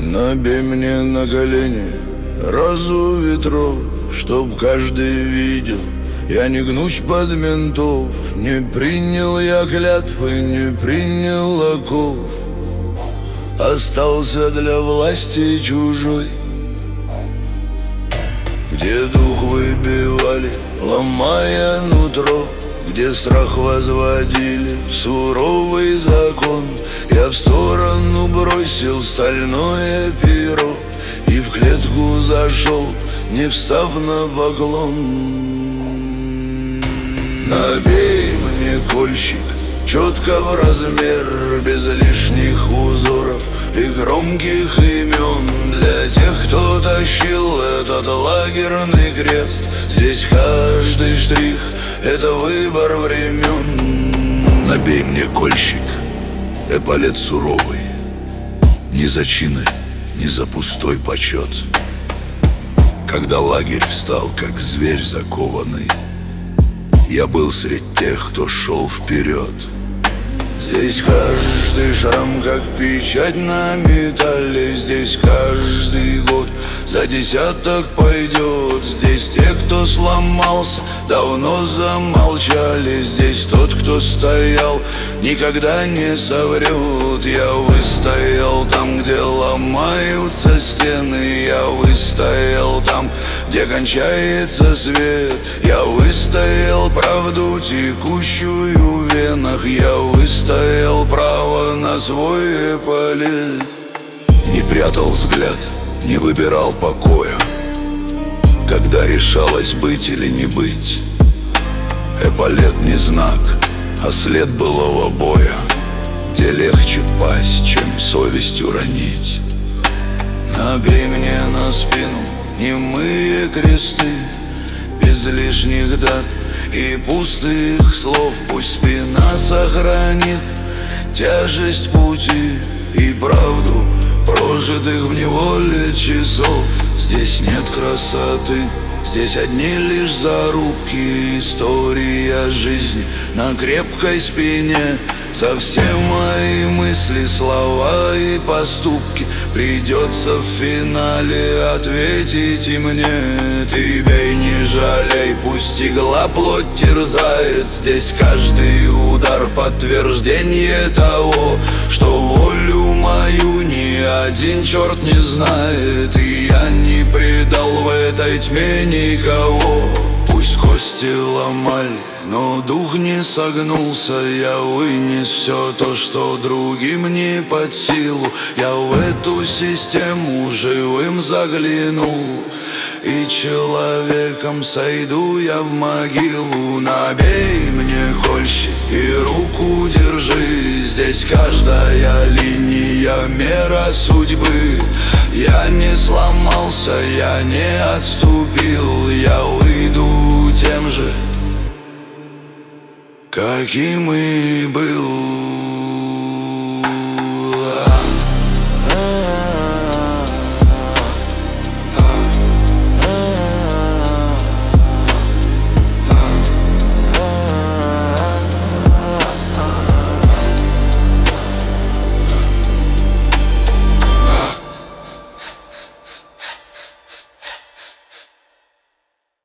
Набей мне на колени розу ветров, чтоб каждый видел. Я не гнусь под ментов, не принял я клятвы, не принял оков. Остался для власти чужой, где дух выбивали, ломая нутро, где страх возводили в суровый закон. Я в сторону бросил стальное перо и в клетку зашел, не встав на поклон. Набей мне, кольщик, четко в размер, без лишних узоров и громких имен. Для тех, кто тащил этот лагерный крест, здесь каждый штрих — это выбор времен. Набей мне, кольщик, эполет суровый, ни за чины, ни за пустой почет. Когда лагерь встал, как зверь закованный, я был средь тех, кто шел вперед. Здесь каждый шрам, как печать на металле. Здесь каждый год за десяток пойдет. Здесь те, кто сломался, давно замолчали. Здесь тот, кто стоял, никогда не соврет. Я выстоял там, где ломаются стены. Я выстоял там, где кончается свет. Я выстоял правду, текущую в венах. Я выстоял право на свой эполет. Не прятал взгляд, не выбирал покоя, когда решалось быть или не быть. Эполет не знак, а след былого боя, где легче пасть, чем совестью ронить. Набей мне на спину немые кресты, без лишних дат и пустых слов. Пусть спина сохранит тяжесть пути и правду прожитых в неволе часов. Здесь нет красоты, здесь одни лишь зарубки. История жизни на крепкой спине. За все мои мысли, слова и поступки придется в финале ответить и мне. Ты бей, не жалей, пусть игла плоть терзает. Здесь каждый удар подтверждение того, что волю мою ни один черт не знает. И я не предал в этой тьме никого. Пусть кости ломали, но дух не согнулся. Я вынес все то, что другим не под силу. Я в эту систему живым заглянул, и человеком сойду я в могилу. Набей мне, кольщик, и руку держи. Здесь каждая линия мера судьбы. Я не сломался, я не отступил. Я выйду тем же, каким и был.